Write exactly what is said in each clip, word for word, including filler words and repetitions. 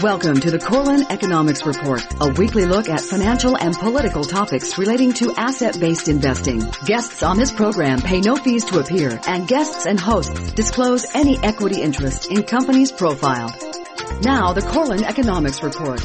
Welcome to the Corlin Economics Report, a weekly look at financial and political topics relating to asset-based investing. Guests on this program pay no fees to appear, and guests and hosts disclose any equity interest in companies profiled. Now, the Corlin Economics Report.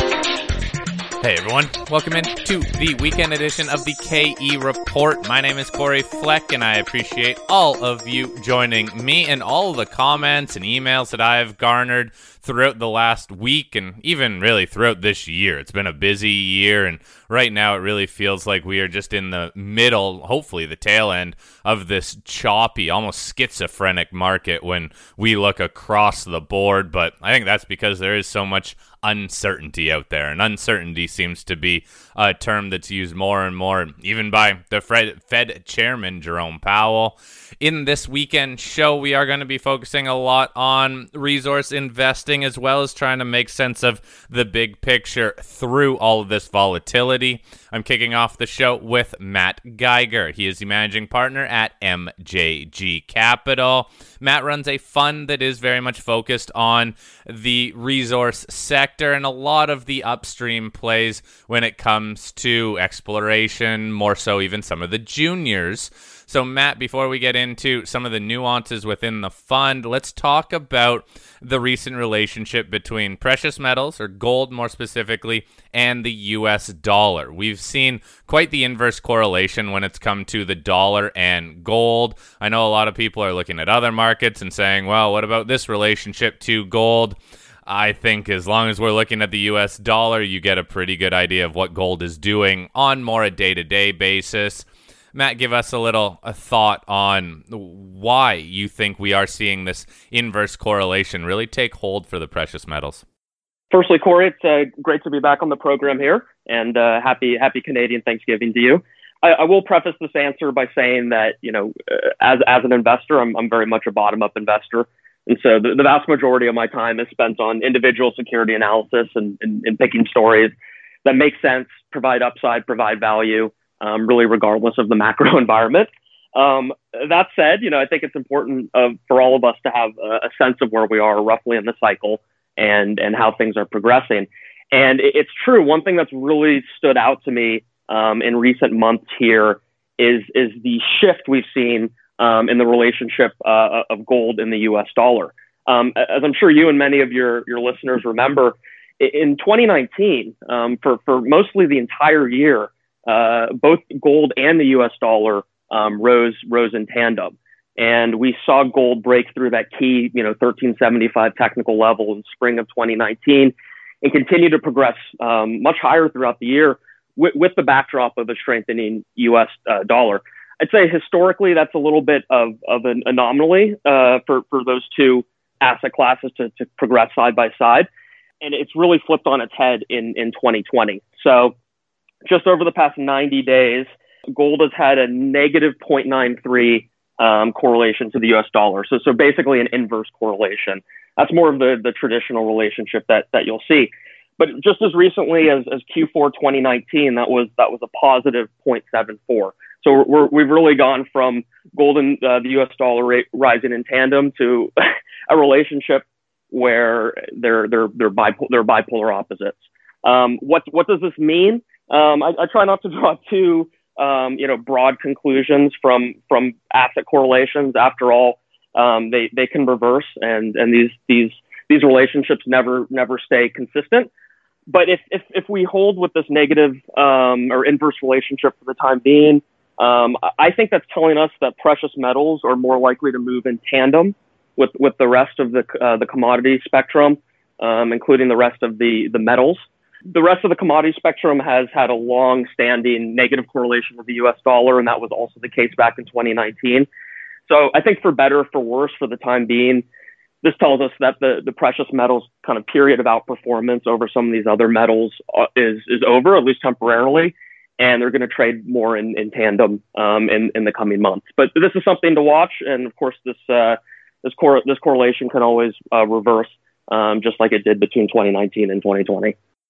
Hey everyone, welcome in to the weekend edition of the K E Report. My name is Corey Fleck, and I appreciate all of you joining me and all the comments and emails that I have garnered throughout the last week and even really throughout this year. It's been a busy year, and right now it really feels like we are just in the middle, hopefully the tail end, of this choppy, almost schizophrenic market when we look across the board. But I think that's because there is so much uncertainty out there, and uncertainty seems to be a term that's used more and more, even by the Fed chairman, Jerome Powell. In this weekend show, we are going to be focusing a lot on resource investing, as well as trying to make sense of the big picture through all of this volatility. I'm kicking off the show with Matt Geiger. He is the managing partner at M J G Capital. Matt runs a fund that is very much focused on the resource sector and a lot of the upstream plays when it comes to exploration, more so even some of the juniors. So Matt, before we get into some of the nuances within the fund, let's talk about the recent relationship between precious metals, or gold more specifically, and the U S dollar. We've seen quite the inverse correlation when it's come to the dollar and gold. I know a lot of people are looking at other markets and saying, well, what about this relationship to gold? I think as long as we're looking at the U S dollar, you get a pretty good idea of what gold is doing on more a day-to-day basis. Matt, give us a little a thought on why you think we are seeing this inverse correlation really take hold for the precious metals. Firstly, Corey, it's uh, great to be back on the program here, and uh, happy happy Canadian Thanksgiving to you. I, I will preface this answer by saying that, you know, uh, as as an investor, I'm I'm very much a bottom-up investor, and so the, the vast majority of my time is spent on individual security analysis and, and, and picking stories that make sense, provide upside, provide value. Um, really regardless of the macro environment. Um, that said, you know, I think it's important uh, for all of us to have a, a sense of where we are roughly in the cycle and and how things are progressing. And it, it's true. One thing that's really stood out to me um, in recent months here is is the shift we've seen um, in the relationship uh, of gold and the U S dollar. Um, as I'm sure you and many of your your listeners remember, in twenty nineteen, um, for for mostly the entire year, Uh, both gold and the U S dollar um, rose rose in tandem, and we saw gold break through that key, you know, thirteen seventy-five technical level in spring of twenty nineteen, and continue to progress um, much higher throughout the year with, with the backdrop of a strengthening U S uh, dollar. I'd say historically that's a little bit of of an anomaly uh, for for those two asset classes to, to progress side by side, and it's really flipped on its head in in twenty twenty. So, just over the past ninety days, gold has had a negative zero point nine three um, correlation to the U S dollar. So, so basically an inverse correlation. That's more of the, the traditional relationship that that you'll see. But just as recently as, as Q four twenty nineteen, that was that was a positive zero point seven four. So we're, we've really gone from gold and uh, the U S dollar rate rising in tandem to a relationship where they're they're they're, bipolar, they're bipolar opposites. Um, what what does this mean? Um, I, I try not to draw too, um, you know, broad conclusions from from asset correlations. After all, um, they they can reverse, and and these these these relationships never never stay consistent. But if if if we hold with this negative um, or inverse relationship for the time being, um, I think that's telling us that precious metals are more likely to move in tandem with with the rest of the uh, the commodity spectrum, um, including the rest of the the metals. The rest of the commodity spectrum has had a long-standing negative correlation with the U S dollar, and that was also the case back in twenty nineteen. So I think for better or for worse, for the time being, this tells us that the, the precious metals kind of period of outperformance over some of these other metals is is over, at least temporarily, and they're going to trade more in, in tandem um, in, in the coming months. But this is something to watch, and of course, this uh, this, cor- this correlation can always uh, reverse, um, just like it did between twenty nineteen and twenty twenty.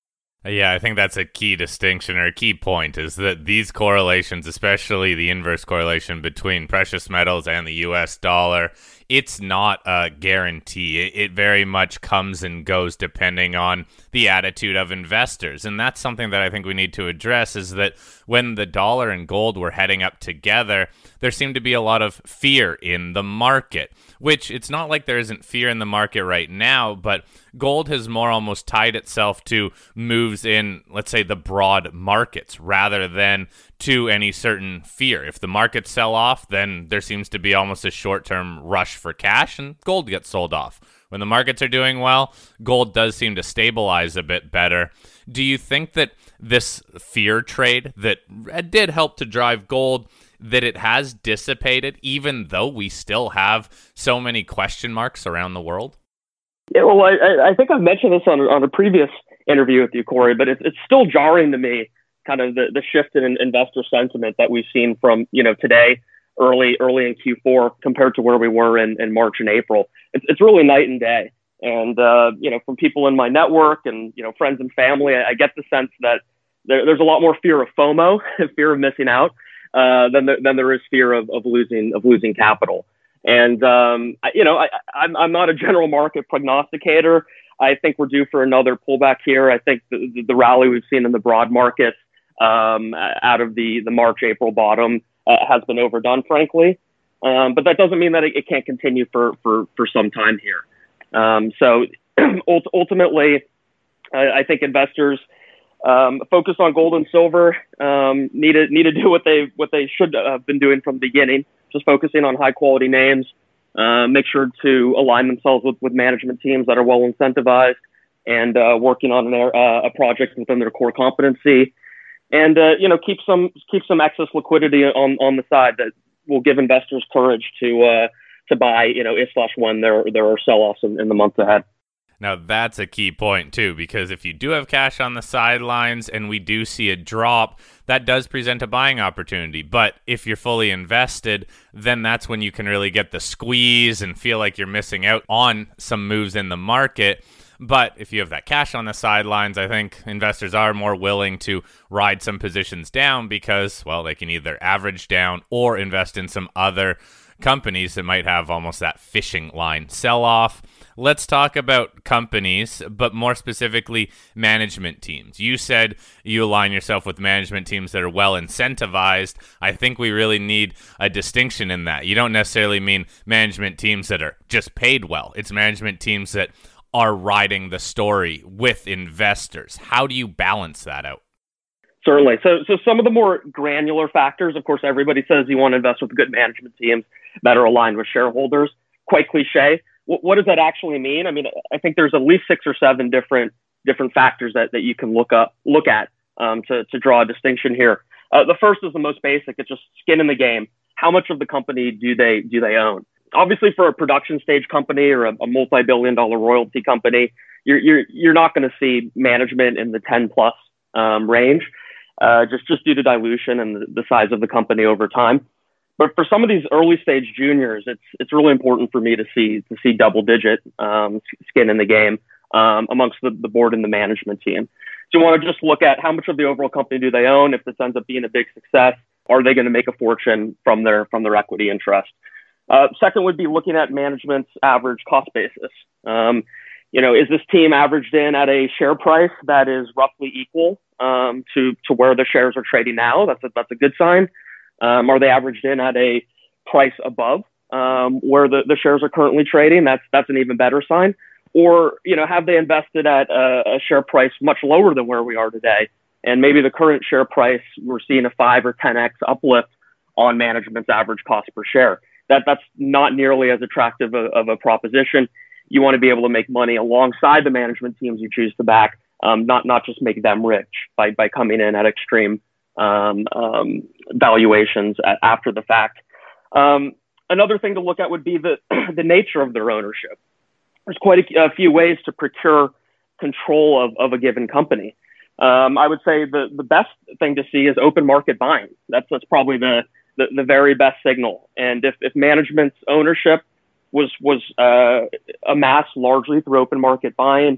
Yeah, I think that's a key distinction or a key point is that these correlations, especially the inverse correlation between precious metals and the U S dollar, it's not a guarantee. It, it very much comes and goes depending on the attitude of investors. And that's something that I think we need to address is that when the dollar and gold were heading up together, there seemed to be a lot of fear in the market, which it's not like there isn't fear in the market right now, but gold has more almost tied itself to moves in, let's say, the broad markets rather than to any certain fear. If the markets sell off, then there seems to be almost a short-term rush for cash and gold gets sold off. When the markets are doing well, gold does seem to stabilize a bit better. Do you think that this fear trade that did help to drive gold, that it has dissipated even though we still have so many question marks around the world? Yeah, well, I, I think I've mentioned this on, on a previous interview with you, Corey, but it's, it's still jarring to me, kind of the, the shift in investor sentiment that we've seen from, you know, today, early early in Q four compared to where we were in, in March and April. It's, it's really night and day. And, uh, you know, from people in my network and, you know, friends and family, I, I get the sense that there, there's a lot more fear of FOMO, fear of missing out, uh, than, there, than there is fear of, of losing of losing capital. And, um, I, you know, I, I'm, I'm not a general market prognosticator. I think we're due for another pullback here. I think the, the, the rally we've seen in the broad markets um, out of the, the March, April bottom uh, has been overdone, frankly. Um, but that doesn't mean that it, it can't continue for, for, for some time here. Um, so ultimately, I, I think investors um, focus on gold and silver um, need to need to do what they what they should have been doing from the beginning, just focusing on high quality names. Uh, make sure to align themselves with, with management teams that are well incentivized and uh, working on an, uh, a project within their core competency, and uh, you know keep some keep some excess liquidity on on the side that will give investors courage to uh, to buy, you know, if slash when there there are sell-offs in, in the months ahead. Now, that's a key point, too, because if you do have cash on the sidelines and we do see a drop, that does present a buying opportunity. But if you're fully invested, then that's when you can really get the squeeze and feel like you're missing out on some moves in the market. But if you have that cash on the sidelines, I think investors are more willing to ride some positions down because, well, they can either average down or invest in some other companies that might have almost that fishing line sell-off. Let's talk about companies, but more specifically, management teams. You said you align yourself with management teams that are well incentivized. I think we really need a distinction in that. You don't necessarily mean management teams that are just paid well. It's management teams that are riding the story with investors. How do you balance that out? Certainly. So, so some of the more granular factors, of course, everybody says you want to invest with good management teams that are aligned with shareholders. Quite cliche. What, what does that actually mean? I mean, I think there's at least six or seven different different factors that, that you can look up look at um, to to draw a distinction here. Uh, the first is the most basic. It's just skin in the game. How much of the company do they do they own? Obviously, for a production stage company or a, a multi-billion dollar royalty company, you're you're you're not going to see management in the ten plus um, range. Uh, just, just due to dilution and the, the size of the company over time. But for some of these early stage juniors, it's it's really important for me to see to see double digit um, skin in the game um, amongst the, the board and the management team. So you want to just look at how much of the overall company do they own. If this ends up being a big success, are they going to make a fortune from their from their equity interest? Uh, second would be looking at management's average cost basis. Um, you know, is this team averaged in at a share price that is roughly equal um, to to where the shares are trading now? That's a, that's a good sign. Um, are they averaged in at a price above um, where the, the shares are currently trading? That's that's an even better sign. Or, you know, have they invested at a, a share price much lower than where we are today? And maybe the current share price, we're seeing a five or ten X uplift on management's average cost per share. That that's not nearly as attractive of, of a proposition. You want to be able to make money alongside the management teams you choose to back, um, not not just make them rich by by coming in at extreme um, um, valuations at, after the fact. Um, another thing to look at would be the the nature of their ownership. There's quite a, a few ways to procure control of, of a given company. Um, I would say the, the best thing to see is open market buying. That's that's probably the the, the very best signal. And if, if management's ownership was was uh, amassed largely through open market buying,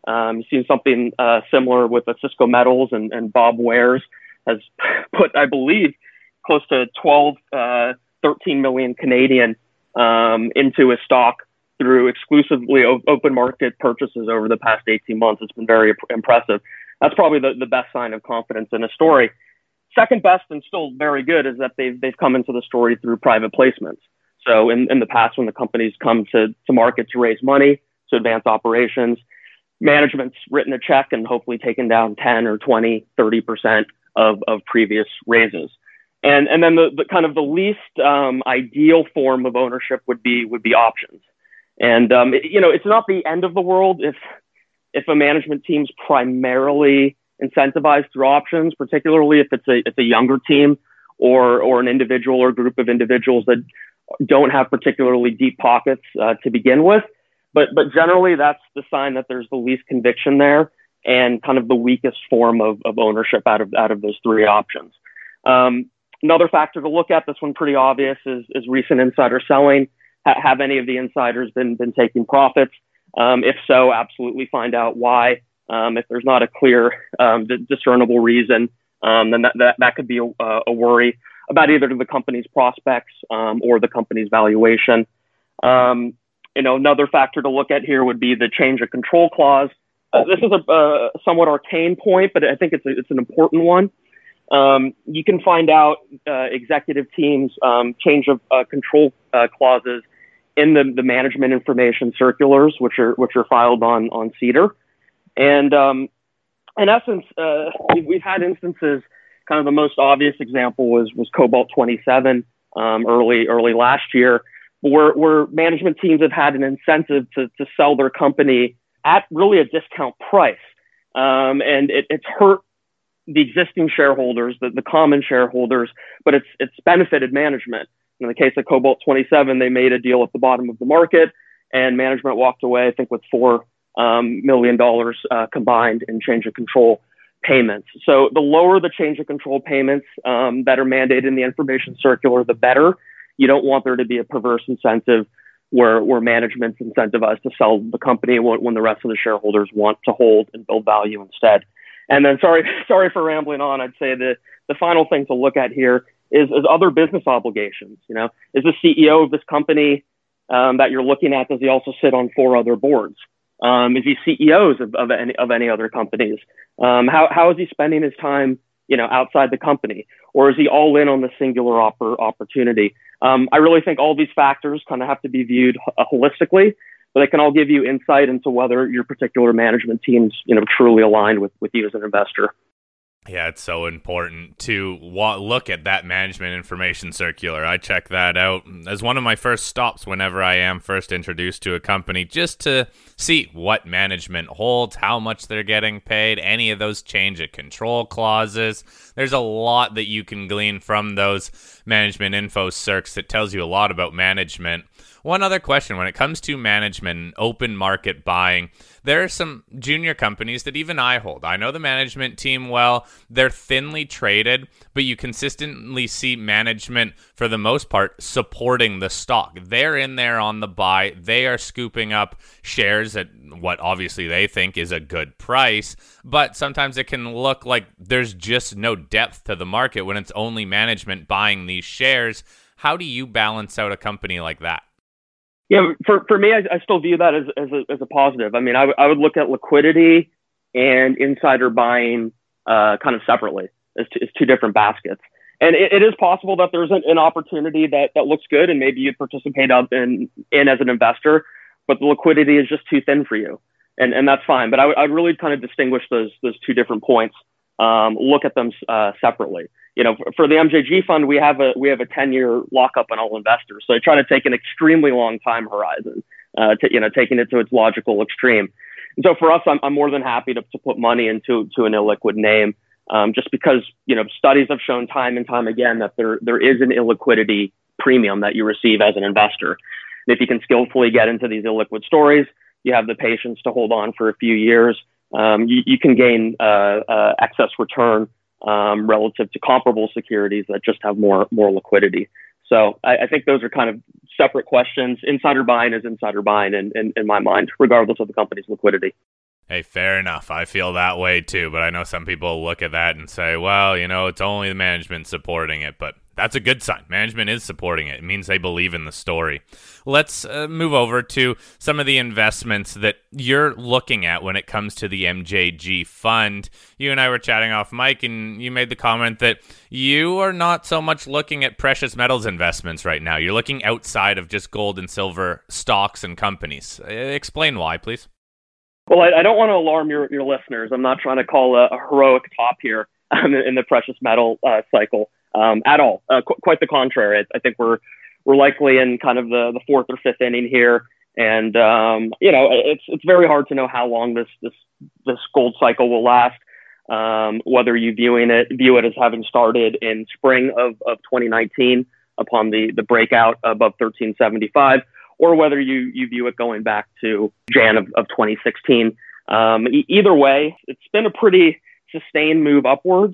Um, you've seen something uh, similar with the Cisco Metals, and, and Bob Wares has put, I believe, close to twelve, uh, thirteen million Canadian um, into his stock through exclusively o- open market purchases over the past eighteen months. It's been very impressive. That's probably the, the best sign of confidence in a story. Second best, and still very good, is that they've they've come into the story through private placements. So in, in the past, when the companies come to, to market to raise money, to advance operations, management's written a check and hopefully taken down ten or twenty, thirty percent of, of previous raises. And and then the, the kind of the least um, ideal form of ownership would be would be options. And um, it, you know, it's not the end of the world if if a management team's primarily incentivized through options, particularly if it's a it's a younger team or or an individual or group of individuals that don't have particularly deep pockets uh, to begin with. But but generally, that's the sign that there's the least conviction there and kind of the weakest form of, of ownership out of out of those three options. Um, another factor to look at, this one pretty obvious, is, is recent insider selling. Ha- have any of the insiders been been taking profits? Um, if so, absolutely find out why. Um, if there's not a clear, um, discernible reason, um, then that, that, that could be a, a worry about either the company's prospects um, or the company's valuation. Um, you know, another factor to look at here would be the change of control clause. Uh, this is a, a somewhat arcane point, but I think it's a, it's an important one. Um, you can find out uh, executive teams um, change of uh, control uh, clauses in the, the management information circulars, which are which are filed on on SEDAR. And um, in essence, uh, we've had instances. Kind of the most obvious example was was Cobalt twenty-seven um, early early last year, where where management teams have had an incentive to to sell their company at really a discount price, um, and it, it's hurt the existing shareholders, the, the common shareholders, but it's it's benefited management. In the case of Cobalt twenty-seven, they made a deal at the bottom of the market, and management walked away, I think, with four um, million dollars uh, combined in change of control payments. So the lower the change of control payments um, that are mandated in the information circular, the better. You don't want there to be a perverse incentive where where management's incentivized to sell the company when, when the rest of the shareholders want to hold and build value instead. And then, sorry, sorry for rambling on. I'd say the the final thing to look at here is, is other business obligations. You know, is the C E O of this company um, that you're looking at, does he also sit on four other boards? Um, is he C E Os of, of any of any other companies? Um, how how is he spending his time, you know, outside the company, or is he all in on the singular oppor- opportunity? Um, I really think all these factors kind of have to be viewed uh, holistically, but they can all give you insight into whether your particular management team's, you know, truly aligned with with you as an investor. Yeah, it's so important to wa- look at that management information circular. I check that out as one of my first stops whenever I am first introduced to a company, just to see what management holds, how much they're getting paid, any of those change of control clauses. There's a lot that you can glean from those management info circs that tells you a lot about management. One other question, when it comes to management and open market buying, there are some junior companies that even I hold. I know the management team well. They're thinly traded, but you consistently see management, for the most part, supporting the stock. They're in there on the buy. They are scooping up shares at what obviously they think is a good price, but sometimes it can look like there's just no depth to the market when it's only management buying these shares. How do you balance out a company like that? Yeah, for, for me, I, I still view that as as a, as a positive. I mean, I, w- I would look at liquidity and insider buying uh, kind of separately as, t- as two different baskets. And it, it is possible that there's an, an opportunity that, that looks good and maybe you'd participate up in, in as an investor, but the liquidity is just too thin for you. And and that's fine. But I would I'd really kind of distinguish those those two different points. Um, look at them uh, separately. You know, for, for the M J G fund, we have a we have a ten-year lockup on all investors. So I try to take an extremely long time horizon, uh, to, you know, taking it to its logical extreme. And so for us, I'm, I'm more than happy to, to put money into to an illiquid name, um, just because, you know, studies have shown time and time again that there there is an illiquidity premium that you receive as an investor. And if you can skillfully get into these illiquid stories, you have the patience to hold on for a few years. Um, you, you can gain uh, uh, excess return um, relative to comparable securities that just have more more liquidity. So I, I think those are kind of separate questions. Insider buying is insider buying in, in, in my mind, regardless of the company's liquidity. Hey, fair enough. I feel that way too, but I know some people look at that and say, well, you know, it's only the management supporting it, but that's a good sign. Management is supporting it. It means they believe in the story. Let's uh, move over to some of the investments that you're looking at when it comes to the M J G fund. You and I were chatting off mic, and you made the comment that you are not so much looking at precious metals investments right now. You're looking outside of just gold and silver stocks and companies. Uh, explain why, please. Well, I, I don't want to alarm your, your listeners. I'm not trying to call a, a heroic top here um, in the precious metal uh, cycle um, at all. Uh, qu- quite the contrary. I, I think we're we're likely in kind of the, the fourth or fifth inning here, and um, you know it's it's very hard to know how long this this this gold cycle will last. Um, whether you viewing it view it as having started in spring of, of twenty nineteen upon the the breakout above thirteen seventy-five. Or whether you, you view it going back to January of, of twenty sixteen. Um, e- either way, it's been a pretty sustained move upwards.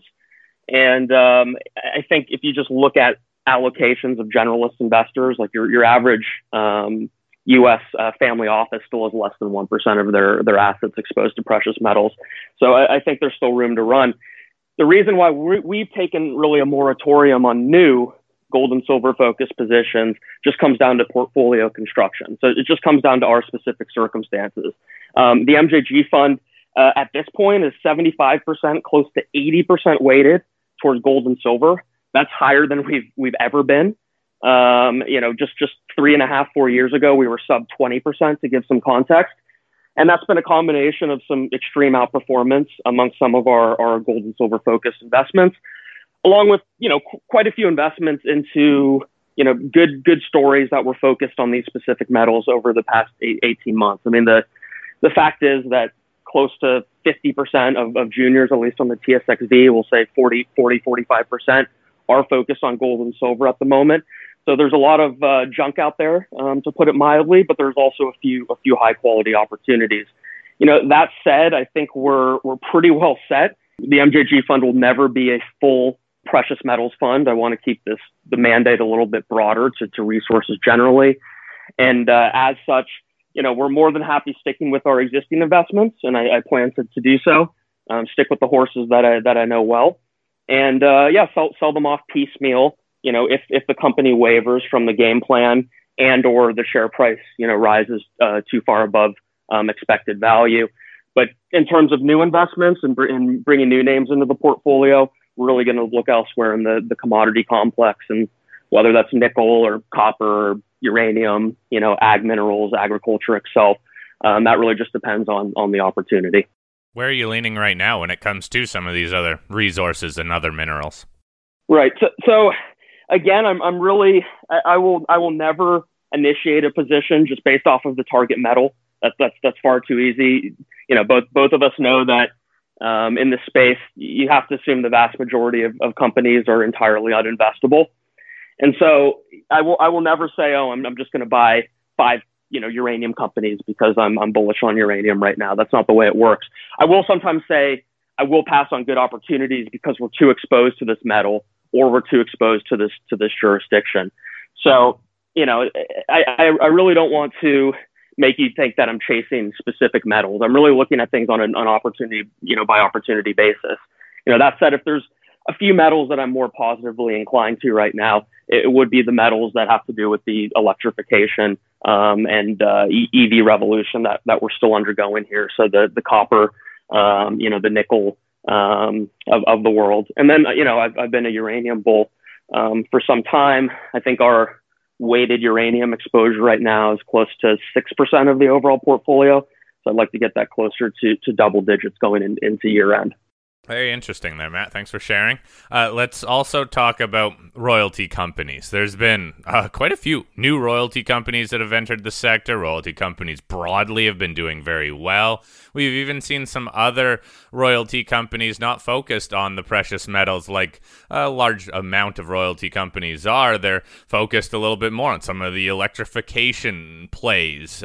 And um, I think if you just look at allocations of generalist investors, like your, your average um, U S uh, family office still has less than one percent of their, their assets exposed to precious metals. So I, I think there's still room to run. The reason why we, we've taken really a moratorium on new gold and silver focused positions just comes down to portfolio construction. So it just comes down to our specific circumstances. Um, the M J G fund uh, at this point is seventy-five percent, close to eighty percent weighted towards gold and silver. That's higher than we've we've ever been. Um, you know, just just three and a half, four years ago, we were sub twenty percent to give some context. And that's been a combination of some extreme outperformance amongst some of our, our gold and silver focused investments, along with, you know, qu- quite a few investments into, you know, good good stories that were focused on these specific metals over the past eight, eighteen months. I mean, the the fact is that close to fifty percent of, of juniors, at least on the T S X V, will say forty, forty, forty-five percent are focused on gold and silver at the moment. So there's a lot of uh, junk out there, um, to put it mildly, but there's also a few a few high quality opportunities. You know, that said, I think we're we're pretty well set. The M J G fund will never be a full precious metals fund. I want to keep this the mandate a little bit broader to, to resources generally. And uh, as such, you know, we're more than happy sticking with our existing investments, and I, I plan to, to do so. Um, stick with the horses that I that I know well, and uh, yeah, sell sell them off piecemeal. You know, if if the company wavers from the game plan and or the share price, you know, rises uh, too far above um, expected value. But in terms of new investments and, br- and bringing new names into the portfolio, we're really going to look elsewhere in the, the commodity complex, and whether that's nickel or copper or uranium, you know, ag minerals, agriculture itself, um, that really just depends on on the opportunity. Where are you leaning right now when it comes to some of these other resources and other minerals? Right. So, so again, I'm I'm really I, I will I will never initiate a position just based off of the target metal. That's that's that's far too easy. You know, both both of us know that. Um, in this space, you have to assume the vast majority of, of companies are entirely uninvestable. And so I will I will never say, oh, I'm, I'm just going to buy five, you know, uranium companies because I'm I'm bullish on uranium right now. That's not the way it works. I will sometimes say I will pass on good opportunities because we're too exposed to this metal or we're too exposed to this to this jurisdiction. So, you know, I, I, I really don't want to make you think that I'm chasing specific metals. I'm really looking at things on an, an opportunity, you know, by opportunity basis. You know, that said, if there's a few metals that I'm more positively inclined to right now, it would be the metals that have to do with the electrification um, and uh, E V revolution that, that we're still undergoing here. So the the copper, um, you know, the nickel um, of, of the world. And then, you know, I've, I've been a uranium bull um, for some time. I think our weighted uranium exposure right now is close to six percent of the overall portfolio. So I'd like to get that closer to, to double digits going in, into year end. Very interesting there, Matt. Thanks for sharing. Uh, let's also talk about royalty companies. There's been uh, quite a few new royalty companies that have entered the sector. Royalty companies broadly have been doing very well. We've even seen some other royalty companies not focused on the precious metals like a large amount of royalty companies are. They're focused a little bit more on some of the electrification plays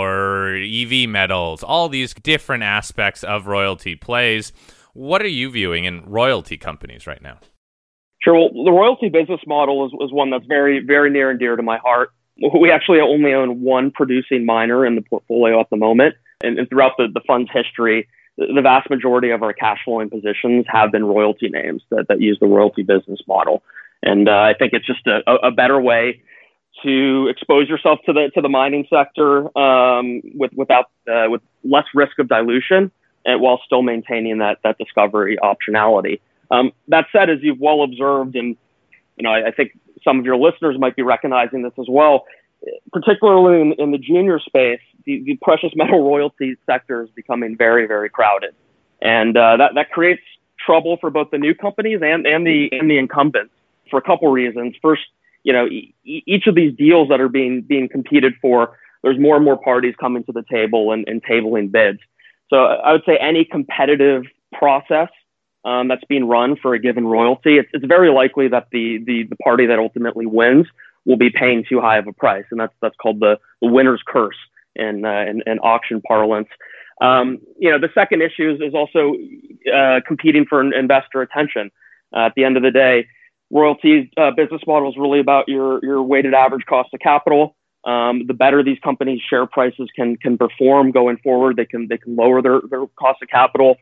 or E V metals, all these different aspects of royalty plays. What are you viewing in royalty companies right now? Sure. Well, the royalty business model is, is one that's very, very near and dear to my heart. We actually only own one producing miner in the portfolio at the moment. And, and throughout the, the fund's history, the, the vast majority of our cash flowing positions have been royalty names that, that use the royalty business model. And uh, I think it's just a, a better way to expose yourself to the to the mining sector um, with without uh, with less risk of dilution, and while still maintaining that that discovery optionality. Um, that said, as you've well observed, and you know, I, I think some of your listeners might be recognizing this as well, particularly in, in the junior space, the, the precious metal royalty sector is becoming very, very crowded, and uh, that that creates trouble for both the new companies and and the and the incumbents for a couple reasons. First, you know, e- each of these deals that are being being competed for, there's more and more parties coming to the table and, and tabling bids. So I would say any competitive process um, that's being run for a given royalty, it's, it's very likely that the, the the party that ultimately wins will be paying too high of a price, and that's that's called the, the winner's curse in, uh, in in auction parlance. Um, you know, the second issue is, is also uh, competing for investor attention. Uh, at the end of the day, royalty uh, business model is really about your your weighted average cost of capital. Um, the better these companies' share prices can can perform going forward, they can they can lower their, their cost of capital,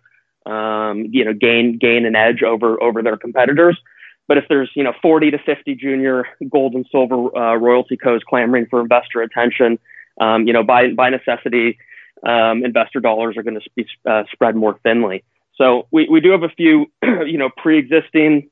um, you know, gain gain an edge over over their competitors. But if there's you know forty to fifty junior gold and silver uh, royalty cos clamoring for investor attention, um, you know, by by necessity, um, investor dollars are going to be uh, spread more thinly. So we we do have a few you know pre-existing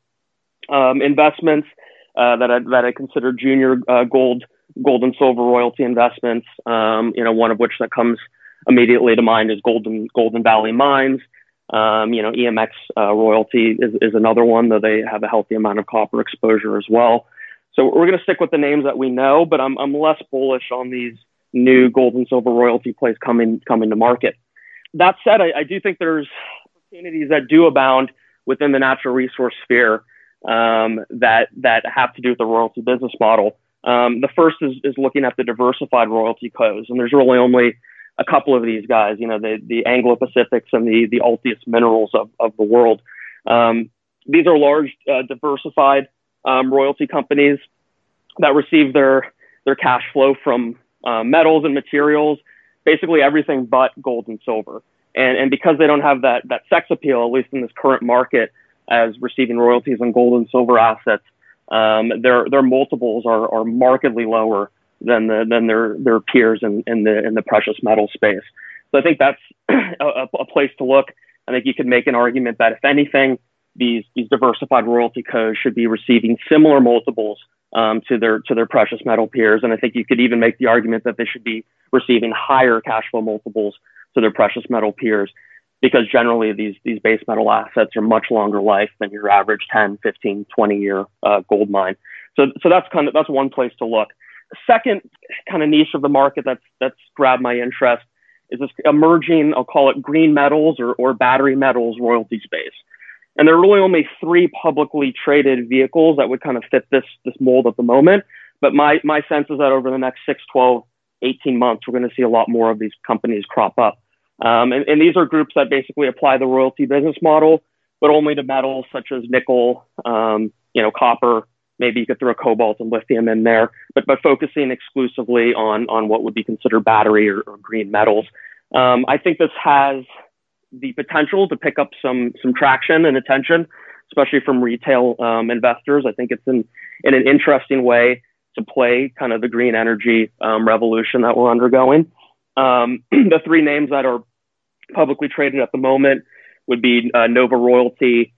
Um, investments uh, that I that I consider junior uh, gold, gold and silver royalty investments. Um, you know, one of which that comes immediately to mind is Golden Golden Valley Mines. Um, you know, E M X uh, royalty is, is another one, though they have a healthy amount of copper exposure as well. So we're going to stick with the names that we know, but I'm I'm less bullish on these new gold and silver royalty plays coming coming to market. That said, I, I do think there's opportunities that do abound within the natural resource sphere. Um, that that have to do with the royalty business model. Um, the first is, is looking at the diversified royalty cos, and there's really only a couple of these guys. You know, the the Anglo Pacifics and the the Altius Minerals of of the world. Um, these are large, uh, diversified um, royalty companies that receive their their cash flow from uh, metals and materials, basically everything but gold and silver. And and because they don't have that that sex appeal, at least in this current market, as receiving royalties on gold and silver assets, um, their their multiples are, are markedly lower than the than their their peers in, in the in the precious metal space. So I think that's a, a place to look. I think you could make an argument that if anything, these these diversified royalty cos should be receiving similar multiples um, to their to their precious metal peers, and I think you could even make the argument that they should be receiving higher cash flow multiples to their precious metal peers, because generally these these base metal assets are much longer life than your average ten, fifteen, twenty year uh, gold mine. So so that's kind of that's one place to look. Second kind of niche of the market that's that's grabbed my interest is this emerging, I'll call it green metals or, or battery metals royalty space. And there are really only three publicly traded vehicles that would kind of fit this this mold at the moment. But my my sense is that over the next six, twelve, eighteen months, we're going to see a lot more of these companies crop up. Um, and, and these are groups that basically apply the royalty business model, but only to metals such as nickel, um, you know, copper. Maybe you could throw cobalt and lithium in there, but but focusing exclusively on on what would be considered battery or, or green metals. Um, I think this has the potential to pick up some some traction and attention, especially from retail um, investors. I think it's in in an interesting way to play kind of the green energy um, revolution that we're undergoing. Um, the three names that are publicly traded at the moment would be uh, Nova Royalty,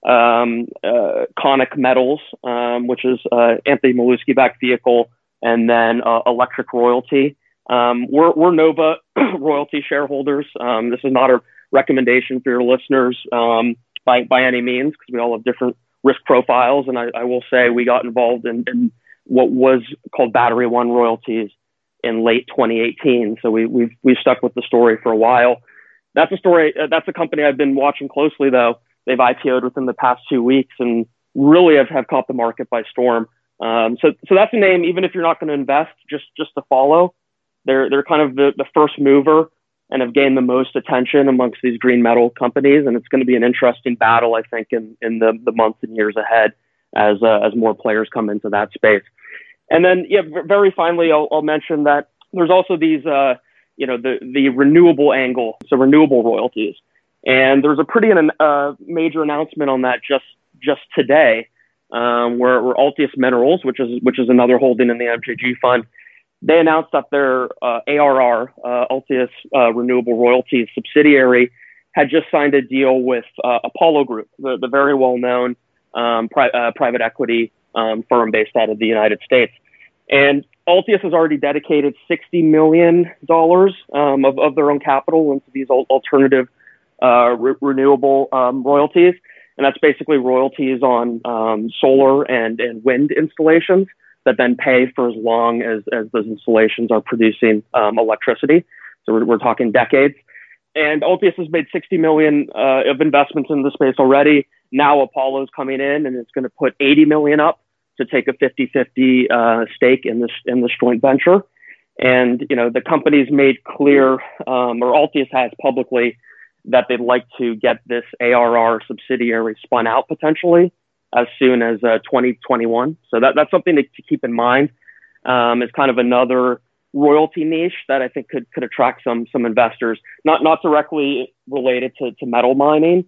um, uh, Conic Metals, um, which is uh, Anthony Malusky-backed vehicle, and then uh, Electric Royalty. Um, we're, we're Nova Royalty shareholders. Um, this is not a recommendation for your listeners um, by, by any means, because we all have different risk profiles. And I, I will say we got involved in, in what was called Battery One Royalties in late twenty eighteen. So we, we've, we've stuck with the story for a while. That's a story. Uh, that's a company I've been watching closely, though. They've I P O'd within the past two weeks and really have, have caught the market by storm. Um, so, so that's a name, even if you're not going to invest, just, just to follow. They're, they're kind of the, the first mover and have gained the most attention amongst these green metal companies. And it's going to be an interesting battle, I think, in, in the, the months and years ahead as, uh, as more players come into that space. And then, yeah, very finally, I'll, I'll mention that there's also these, uh, you know, the, the renewable angle, so renewable royalties. And there's a pretty uh, major announcement on that just just today, um, where, where Altius Minerals, which is which is another holding in the M J G fund, they announced that their uh, A R R, uh, Altius uh, Renewable Royalties subsidiary, had just signed a deal with uh, Apollo Group, the, the very well-known um, pri- uh, private equity um, firm based out of the United States. And Altius has already dedicated sixty million dollars um, of, of their own capital into these alternative uh, re- renewable um, royalties. And that's basically royalties on um, solar and, and wind installations that then pay for as long as, as those installations are producing um, electricity. So we're, we're talking decades. And Altius has made sixty million dollars uh, of investments in the space already. Now Apollo's coming in and it's going to put eighty million dollars up to take a fifty-fifty uh, stake in this in this joint venture. And, you know, the company's made clear, um, or Altius has publicly, that they'd like to get this A R R subsidiary spun out potentially as soon as uh, twenty twenty-one. So that, that's something to, to keep in mind. Um, it's kind of another royalty niche that I think could could attract some some investors, not not directly related to, to metal mining,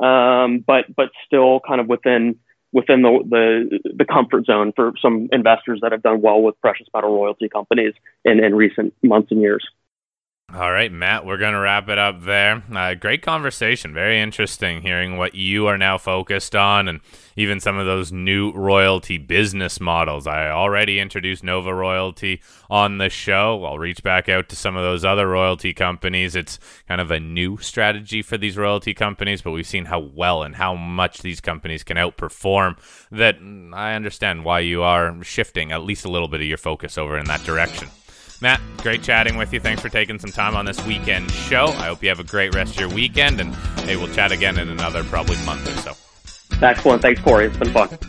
um, but but still kind of within within the, the the comfort zone for some investors that have done well with precious metal royalty companies in, in recent months and years. All right, Matt, we're going to wrap it up there. Uh, great conversation. Very interesting hearing what you are now focused on and even some of those new royalty business models. I already introduced Nova Royalty on the show. I'll reach back out to some of those other royalty companies. It's kind of a new strategy for these royalty companies, but we've seen how well and how much these companies can outperform that I understand why you are shifting at least a little bit of your focus over in that direction. Matt, great chatting with you. Thanks for taking some time on this weekend show. I hope you have a great rest of your weekend, and hey, we'll chat again in another probably month or so. Excellent. Thanks, Corey. It's been fun.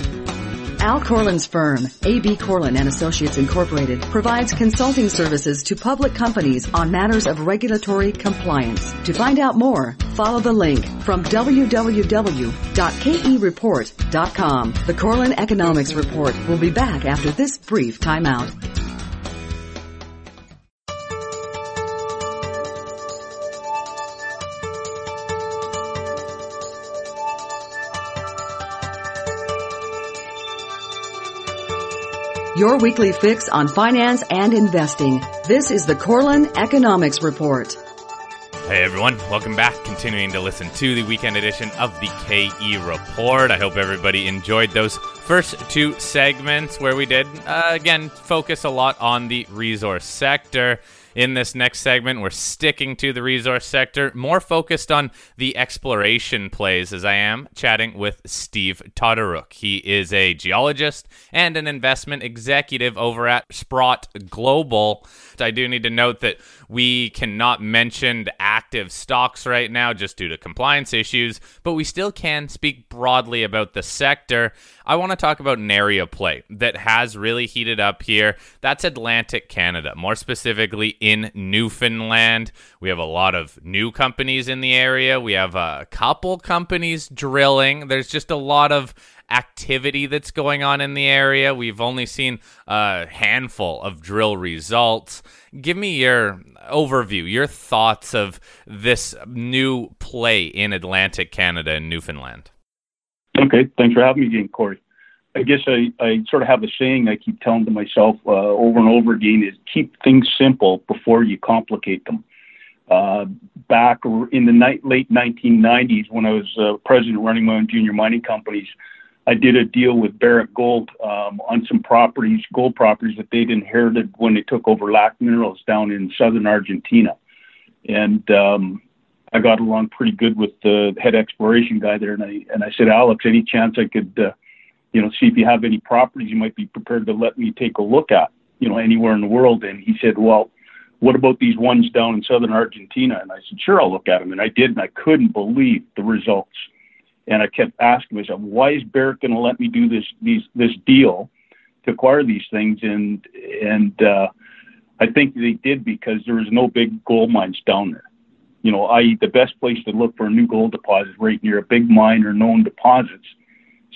Al Corlin's firm, A B Corlin and Associates Incorporated, provides consulting services to public companies on matters of regulatory compliance. To find out more, follow the link from w w w dot k e report dot com. The Corlin Economics Report will be back after this brief timeout. Your weekly fix on finance and investing. This is the Corlin Economics Report. Hey everyone, welcome back. Continuing to listen to the weekend edition of the K E Report. I hope everybody enjoyed those first two segments where we did, uh, again, focus a lot on the resource sector. In this next segment, we're sticking to the resource sector, more focused on the exploration plays, as I am chatting with Steve Todoruk. He is a geologist and an investment executive over at Sprott Global. I do need to note that we cannot mention active stocks right now just due to compliance issues, but we still can speak broadly about the sector. I want to talk about an area play that has really heated up here. That's Atlantic Canada, more specifically in Newfoundland. We have a lot of new companies in the area. We have a couple companies drilling. There's just a lot of activity that's going on in the area. We've only seen a handful of drill results. Give me your overview, your thoughts of this new play in Atlantic Canada and Newfoundland. Okay, thanks for having me again, Corey. I guess I, I sort of have a saying I keep telling to myself uh, over and over again is keep things simple before you complicate them. Uh, back in the ni- late nineteen nineties, when I was uh, president running my own junior mining companies, I did a deal with Barrick Gold um, on some properties, gold properties that they'd inherited when they took over L A C Minerals down in southern Argentina. And um, I got along pretty good with the head exploration guy there. And I, and I said, Alex, any chance I could, uh, you know, see if you have any properties you might be prepared to let me take a look at, you know, anywhere in the world. And he said, well, what about these ones down in southern Argentina? And I said, sure, I'll look at them. And I did, and I couldn't believe the results. And I kept asking myself, why is Barrick going to let me do this these this deal to acquire these things? And and uh, I think they did because there was no big gold mines down there. You know, that is the best place to look for a new gold deposit right near a big mine or known deposits.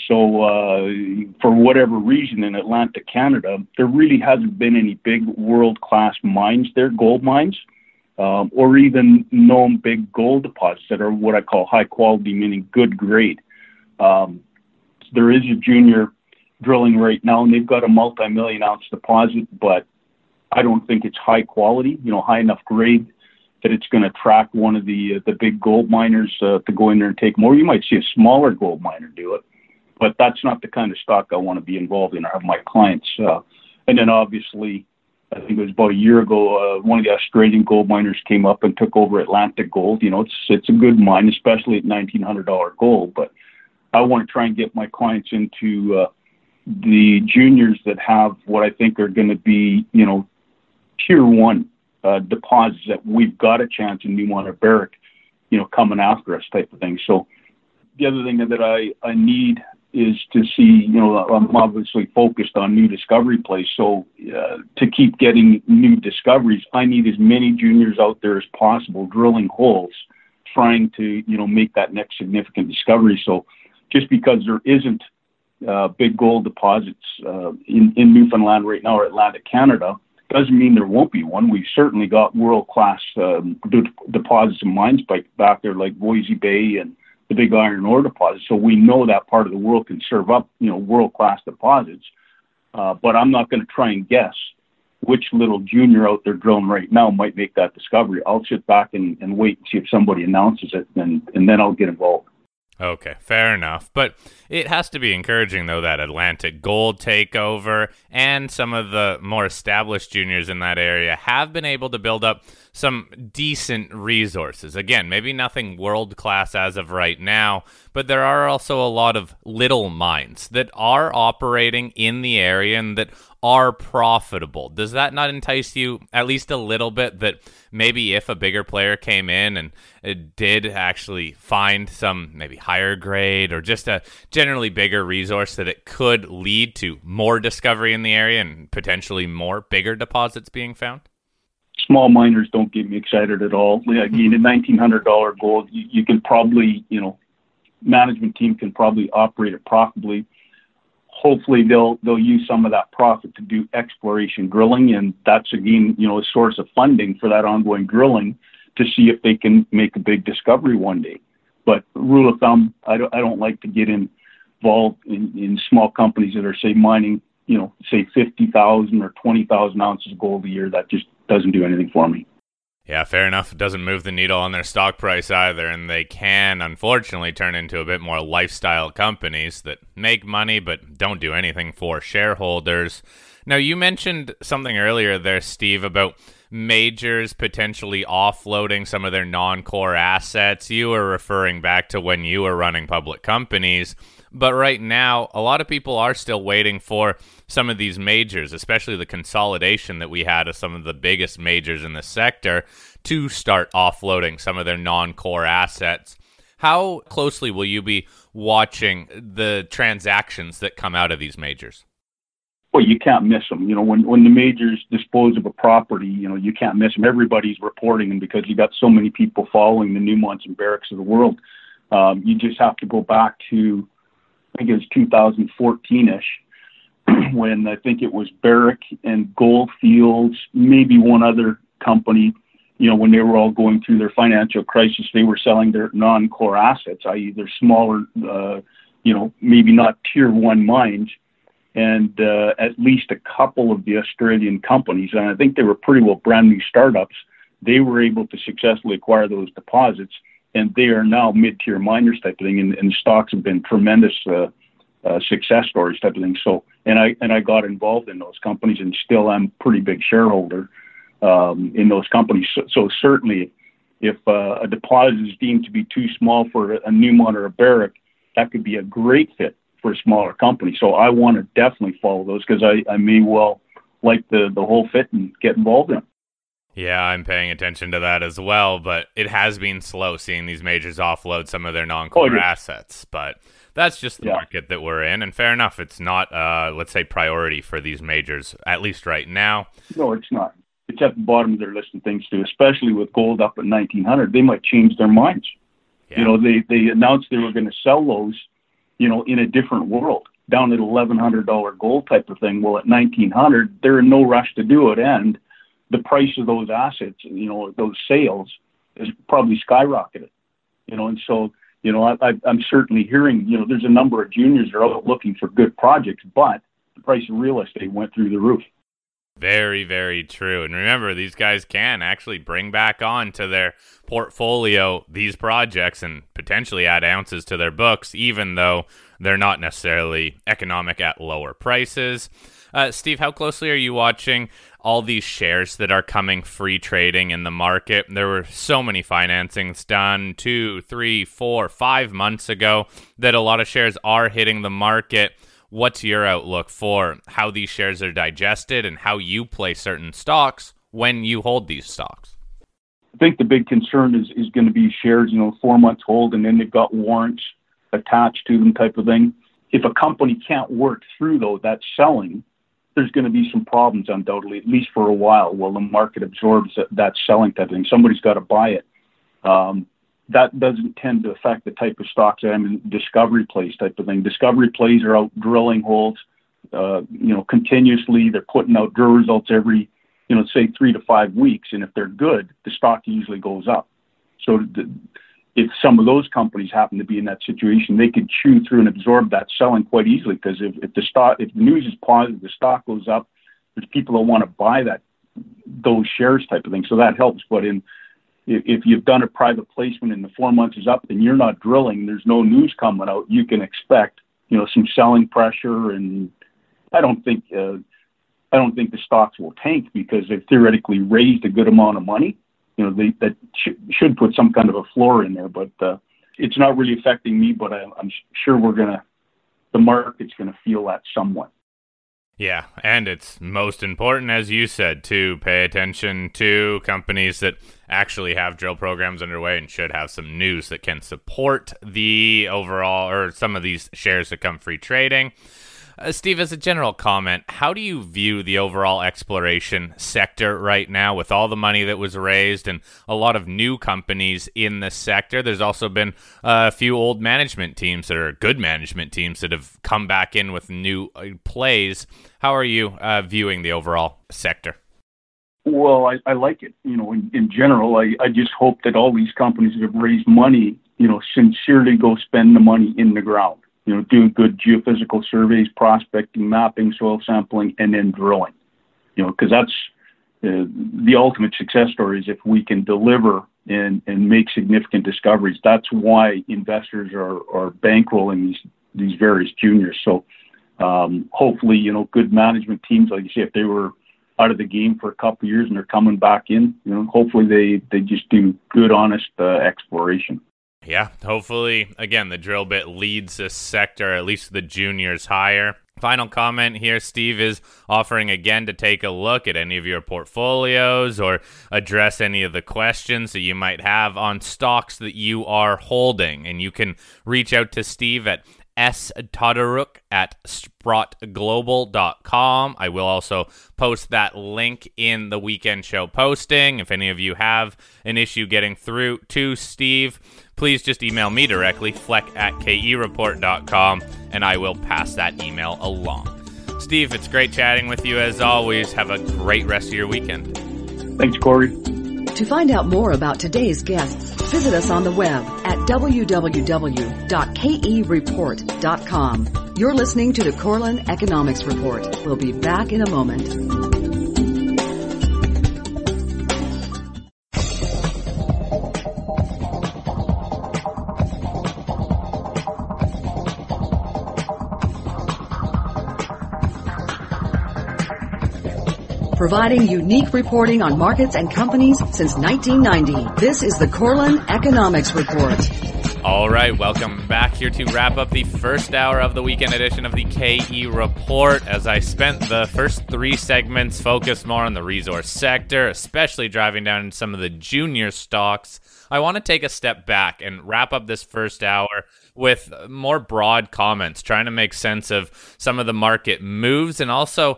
So uh, for whatever reason in Atlantic Canada, there really hasn't been any big world-class mines there, gold mines, um, or even known big gold deposits that are what I call high quality, meaning good grade. Um, there is a junior drilling right now, and they've got a multi-million ounce deposit, but I don't think it's high quality, you know, high enough grade that it's going to attract one of the uh, the big gold miners uh, to go in there and take more. You might see a smaller gold miner do it, but that's not the kind of stock I want to be involved in or have my clients. Uh, and then obviously, I think it was about a year ago, uh, one of the Australian gold miners came up and took over Atlantic Gold. You know, it's it's a good mine, especially at nineteen hundred dollars gold, but I want to try and get my clients into uh, the juniors that have what I think are going to be, you know, tier one uh, deposits that we've got a chance in Newmont or Barrick, you know, coming after us type of thing. So the other thing that I, I need is to see, you know, I'm obviously focused on new discovery plays. So uh, to keep getting new discoveries, I need as many juniors out there as possible drilling holes, trying to, you know, make that next significant discovery. So just because there isn't uh, big gold deposits uh, in, in Newfoundland right now or Atlantic Canada, doesn't mean there won't be one. We've certainly got world-class um, de- deposits and mines back there like Voisey Bay and the big iron ore deposits. So we know that part of the world can serve up, you know, world-class deposits. Uh, but I'm not going to try and guess which little junior out there drilling right now might make that discovery. I'll sit back and, and wait and see if somebody announces it, and, and then I'll get involved. Okay, fair enough. But it has to be encouraging, though, that Atlantic Gold takeover and some of the more established juniors in that area have been able to build up some decent resources. Again, maybe nothing world-class as of right now, but there are also a lot of little mines that are operating in the area and that are profitable. Does that not entice you at least a little bit that maybe if a bigger player came in and it did actually find some maybe higher grade or just a generally bigger resource, that it could lead to more discovery in the area and potentially more bigger deposits being found? Small miners don't get me excited at all. Again, at nineteen hundred dollars gold, you, you can probably, you know, management team can probably operate it profitably. Hopefully they'll they'll use some of that profit to do exploration drilling, and that's again, you know, a source of funding for that ongoing drilling to see if they can make a big discovery one day. But rule of thumb, I don't I don't like to get involved in, in small companies that are, say, mining, you know, say fifty thousand or twenty thousand ounces of gold a year. That just doesn't do anything for me. Yeah, fair enough. It doesn't move the needle on their stock price either, and they can, unfortunately, turn into a bit more lifestyle companies that make money but don't do anything for shareholders. Now, you mentioned something earlier there, Steve, about majors potentially offloading some of their non-core assets. You were referring back to when you were running public companies. But right now, a lot of people are still waiting for some of these majors, especially the consolidation that we had of some of the biggest majors in the sector, to start offloading some of their non-core assets. How closely will you be watching the transactions that come out of these majors? Well, you can't miss them. You know, when, when the majors dispose of a property, you know, you can't miss them. Everybody's reporting them because you got so many people following the Newmonts and Barricks of the world. Um, you just have to go back to, I think it was two thousand fourteen-ish, when I think it was Barrick and Gold Fields, maybe one other company, you know, when they were all going through their financial crisis, they were selling their non-core assets, that is their smaller, uh, you know, maybe not tier one mines. And uh, at least a couple of the Australian companies, and I think they were pretty well brand new startups, they were able to successfully acquire those deposits, and they are now mid-tier miners type of thing, and, and stocks have been tremendous uh, uh, success stories type of thing. So, and I and I got involved in those companies, and still am a pretty big shareholder um, in those companies. So, so certainly, if uh, a deposit is deemed to be too small for a Newmont or a Barrick, that could be a great fit for a smaller company. So I want to definitely follow those because I, I may well like the, the whole fit and get involved in them. Yeah, I'm paying attention to that as well, but it has been slow seeing these majors offload some of their non-core oh, yeah. assets. But that's just the yeah. market that we're in, and fair enough, it's not, uh, let's say, priority for these majors, at least right now. No, it's not. It's at the bottom of their list of things to do, especially with gold up at nineteen hundred. They might change their minds. Yeah. You know, they, they announced they were going to sell those, you know, in a different world, down at eleven hundred dollars gold type of thing. Well, at nineteen hundred, they're in no rush to do it. And the price of those assets, you know, those sales is probably skyrocketed, you know, and so, you know, I, I, I'm certainly hearing, you know, there's a number of juniors that are out looking for good projects, but the price of real estate went through the roof. Very, very true. And remember, these guys can actually bring back on to their portfolio these projects and potentially add ounces to their books, even though they're not necessarily economic at lower prices. Uh, Steve, how closely are you watching all these shares that are coming free trading in the market? There were so many financings done two, three, four, five months ago that a lot of shares are hitting the market. What's your outlook for how these shares are digested and how you play certain stocks when you hold these stocks? I think the big concern is, is going to be shares, you know, four months hold and then they've got warrants attached to them type of thing. If a company can't work through, though, that selling, there's going to be some problems undoubtedly, at least for a while, while the market absorbs that, that selling type of thing. Somebody's got to buy it. Um, that doesn't tend to affect the type of stocks that I'm in, discovery plays type of thing. Discovery plays are out drilling holes, uh, you know, continuously. They're putting out drill results every, you know, say three to five weeks. And if they're good, the stock usually goes up. So the, if some of those companies happen to be in that situation, they could chew through and absorb that selling quite easily. Because if, if the stock, if the news is positive, the stock goes up. There's people that want to buy that, those shares type of thing. So that helps. But in if, if you've done a private placement and the four months is up and you're not drilling, there's no news coming out, you can expect, you know, some selling pressure. And I don't think uh, I don't think the stocks will tank because they've theoretically raised a good amount of money. You know, they, that sh- should put some kind of a floor in there, but uh, it's not really affecting me, but I, I'm sure we're going to, the market's going to feel that somewhat. Yeah, and it's most important, as you said, to pay attention to companies that actually have drill programs underway and should have some news that can support the overall, or some of these shares that come free trading. Uh, Steve, as a general comment, how do you view the overall exploration sector right now with all the money that was raised and a lot of new companies in the sector? There's also been uh, a few old management teams that are good management teams that have come back in with new uh, plays. How are you uh, viewing the overall sector? Well, I, I like it. You know, in, in general, I, I just hope that all these companies that have raised money, you know, sincerely go spend the money in the ground. You know, doing good geophysical surveys, prospecting, mapping, soil sampling, and then drilling. You know, because that's uh, the ultimate success story is if we can deliver and, and make significant discoveries. That's why investors are, are bankrolling these these various juniors. So um, hopefully, you know, good management teams, like you say, if they were out of the game for a couple of years and they're coming back in, you know, hopefully they, they just do good, honest uh, exploration. Yeah, hopefully, again, the drill bit leads this sector, at least the juniors, higher. Final comment here, Steve is offering again to take a look at any of your portfolios or address any of the questions that you might have on stocks that you are holding. And you can reach out to Steve at S. Todoruk at sprott global dot com. I will also post that link in the weekend show posting. If any of you have an issue getting through to Steve, please just email me directly, fleck at K E report dot com, and I will pass that email along. Steve, it's great chatting with you as always. Have a great rest of your weekend. Thanks, Corey. To find out more about today's guests, visit us on the web at w w w dot k e report dot com. You're listening to the Korelin Economics Report. We'll be back in a moment. Providing unique reporting on markets and companies since nineteen ninety. This is the Korelin Economics Report. All right, welcome back here to wrap up the first hour of the weekend edition of the K E Report. As I spent the first three segments focused more on the resource sector, especially driving down into some of the junior stocks, I want to take a step back and wrap up this first hour with more broad comments, trying to make sense of some of the market moves and also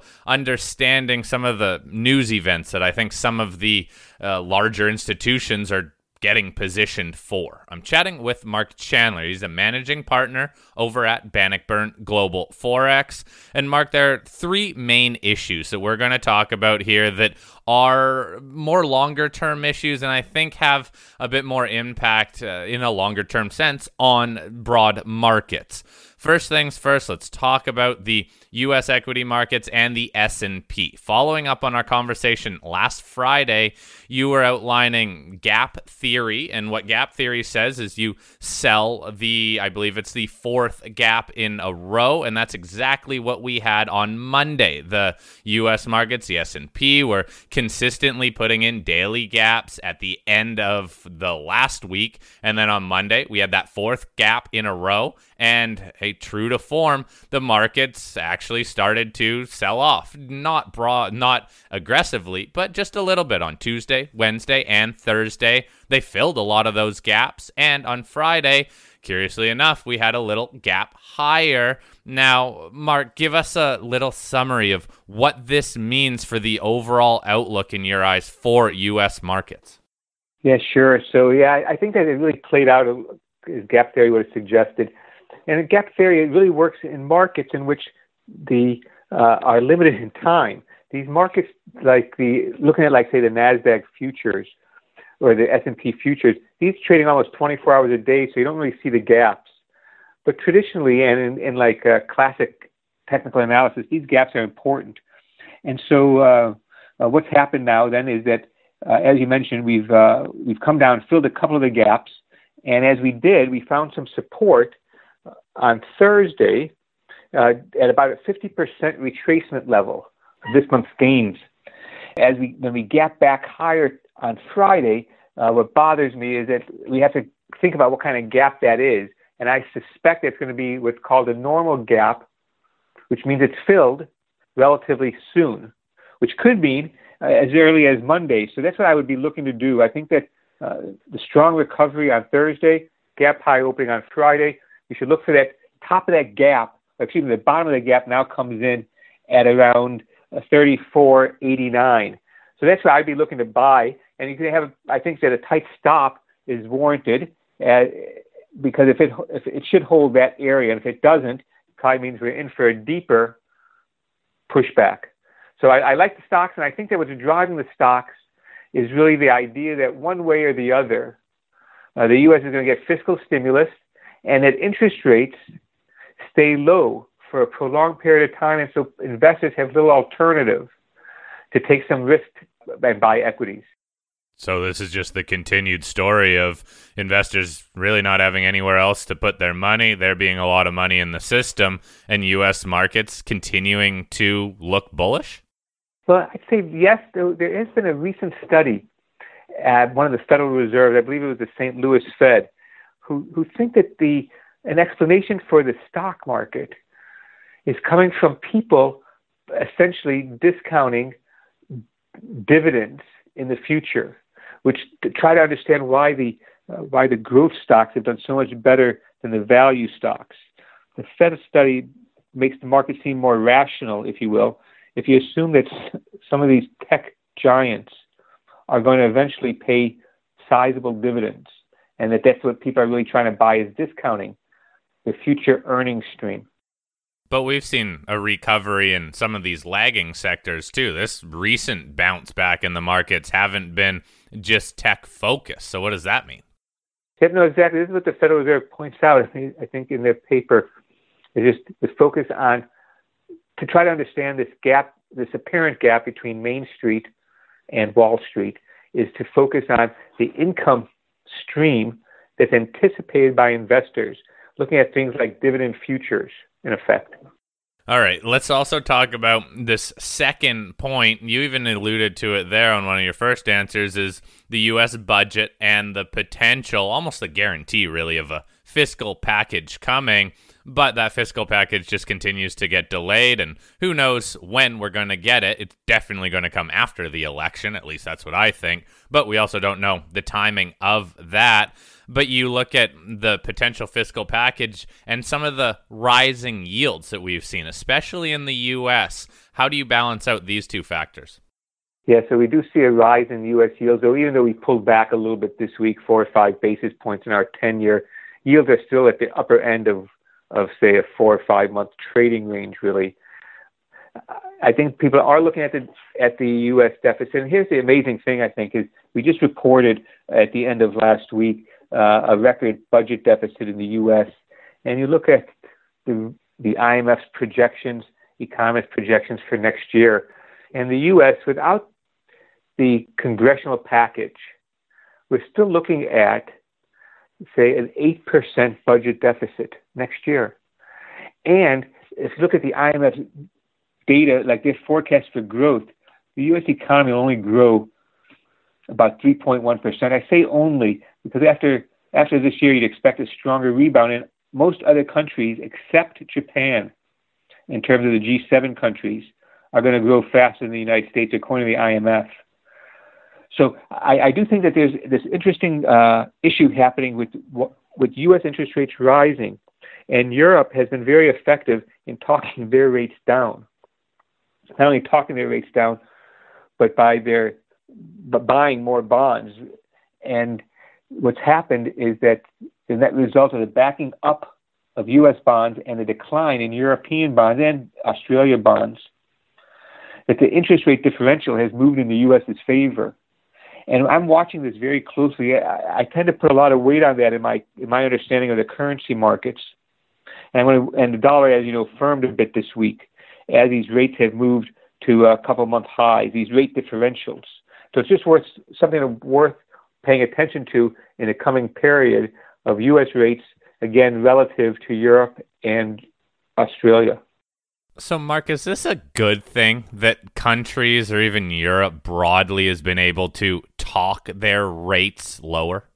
understanding some of the news events that I think some of the uh, larger institutions are getting positioned for? I'm chatting with Mark Chandler. He's a managing partner over at Bannockburn Global Forex. And Mark, there are three main issues that we're going to talk about here that are more longer term issues and I think have a bit more impact uh, in a longer term sense on broad markets. First things first, let's talk about the U S equity markets and the S and P. Following up on our conversation last Friday, you were outlining gap theory, and what gap theory says is you sell the, I believe it's the fourth gap in a row, and that's exactly what we had on Monday. The U S markets, the S and P, were consistently putting in daily gaps at the end of the last week, and then on Monday, we had that fourth gap in a row, and hey, true to form, the markets actually started to sell off. Not broad, not aggressively, but just a little bit on Tuesday, Wednesday, and Thursday. They filled a lot of those gaps. And on Friday, curiously enough, we had a little gap higher. Now, Mark, give us a little summary of what this means for the overall outlook in your eyes for U S markets. Yeah, sure. So, yeah, I think that it really played out as gap theory would have suggested. And gap theory, it really works in markets in which the uh, are limited in time. These markets, like the looking at, like say, the NASDAQ futures or the S and P futures, these trading almost twenty-four hours a day, so you don't really see the gaps. But traditionally, and in, in like uh, classic technical analysis, these gaps are important. And so, uh, uh, what's happened now then is that, uh, as you mentioned, we've uh, we've come down, filled a couple of the gaps, and as we did, we found some support on Thursday uh, at about a fifty percent retracement level of this month's gains. As we when we gap back higher on Friday, uh, what bothers me is that we have to think about what kind of gap that is, and I suspect it's going to be what's called a normal gap, which means it's filled relatively soon, which could mean uh, as early as Monday. So that's what I would be looking to do. I think that uh, the strong recovery on Thursday, gap high opening on Friday, we should look for that top of that gap, excuse me, the bottom of the gap now comes in at around thirty-four eighty-nine. So that's where I'd be looking to buy. And you can have, I think that a tight stop is warranted uh, because if it if it should hold that area, and if it doesn't, it probably means we're in for a deeper pushback. So I, I like the stocks, and I think that what's driving the stocks is really the idea that one way or the other, uh, the U S is going to get fiscal stimulus, and that interest rates stay low for a prolonged period of time, and so investors have little alternative to take some risk and buy equities. So this is just the continued story of investors really not having anywhere else to put their money, there being a lot of money in the system, and U S markets continuing to look bullish? Well, I'd say yes. There, there has been a recent study at one of the Federal Reserve, I believe it was the Saint Louis Fed, who, who think that the an explanation for the stock market is coming from people essentially discounting dividends in the future, which to try to understand why the uh, why the growth stocks have done so much better than the value stocks. The Fed study makes the market seem more rational, if you will, if you assume that some of these tech giants are going to eventually pay sizable dividends, and that that's what people are really trying to buy, is discounting the future earnings stream. But we've seen a recovery in some of these lagging sectors too. This recent bounce back in the markets haven't been just tech focused. So what does that mean? Yeah, no, exactly. This is what the Federal Reserve points out, I think, in their paper, is just this focus on, to try to understand this gap, this apparent gap between Main Street and Wall Street, is to focus on the income stream that's anticipated by investors, looking at things like dividend futures, in effect. All right, let's also talk about this second point. You even alluded to it there on one of your first answers, is the U S budget and the potential, almost a guarantee really, of a fiscal package coming. But that fiscal package just continues to get delayed, and who knows when we're going to get it. It's definitely going to come after the election, at least that's what I think. But we also don't know the timing of that. But you look at the potential fiscal package and some of the rising yields that we've seen, especially in the U S. How do you balance out these two factors? Yeah, so we do see a rise in U S yields, though even though we pulled back a little bit this week, four or five basis points in our ten-year, yields are still at the upper end of, of say, a four or five-month trading range, really. I think people are looking at the at the U S deficit. And here's the amazing thing, I think, is we just reported at the end of last week uh, a record budget deficit in the U S. And you look at the, the I M F's projections, economist projections for next year, and the U S, without the congressional package, we're still looking at, say, an eight percent budget deficit next year. And if you look at the I M F data, like their forecast for growth, the U S economy will only grow about three point one percent. I say only because after after this year, you'd expect a stronger rebound. And most other countries, except Japan, in terms of the G seven countries, are going to grow faster than the United States, according to the I M F. So I, I do think that there's this interesting uh, issue happening with with U S interest rates rising, and Europe has been very effective in talking their rates down. Not only talking their rates down, but by their but buying more bonds. And what's happened is that the net result of the backing up of U S bonds and the decline in European bonds and Australia bonds, that the interest rate differential has moved in the U S's favor. And I'm watching this very closely. I, I tend to put a lot of weight on that in my in my understanding of the currency markets. And I'm going to, and the dollar, as you know, firmed a bit this week as these rates have moved to a couple month highs, these rate differentials. So it's just worth something worth paying attention to in the coming period of U S rates, again, relative to Europe and Australia. So, Mark, is this a good thing that countries or even Europe broadly has been able to talk their rates lower?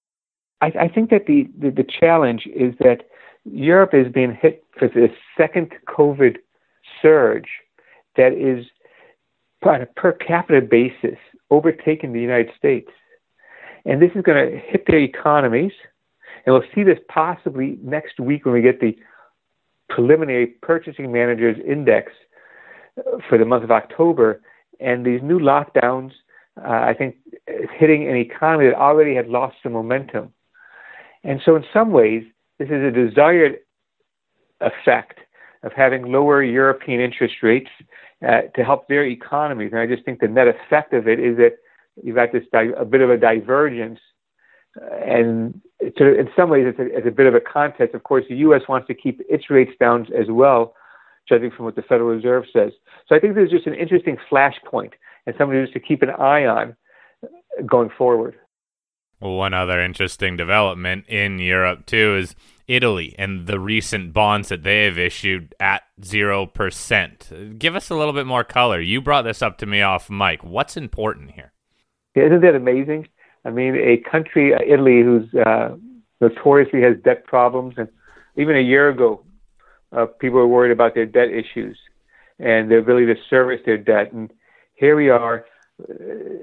I, I think that the, the, the challenge is that Europe has been hit for the second COVID surge that is, on a per capita basis, overtaken the United States. And this is going to hit their economies. And we'll see this possibly next week when we get the preliminary purchasing managers index for the month of October. And these new lockdowns, uh, I think, is hitting an economy that already had lost some momentum. And so in some ways, this is a desired effect of having lower European interest rates uh, to help their economies. And I just think the net effect of it is that you've got this di- a bit of a divergence. Uh, and it's a, in some ways, it's a, it's a bit of a contest. Of course, the U S wants to keep its rates down as well, judging from what the Federal Reserve says. So I think there's just an interesting flashpoint and something just to keep an eye on going forward. Well, one other interesting development in Europe, too, is Italy and the recent bonds that they have issued at zero percent. Give us a little bit more color. You brought this up to me off mic. What's important here? Yeah, isn't that amazing? I mean, a country, uh, Italy, who's uh, notoriously has debt problems, and even a year ago, uh, people were worried about their debt issues and their ability to service their debt. And here we are, uh,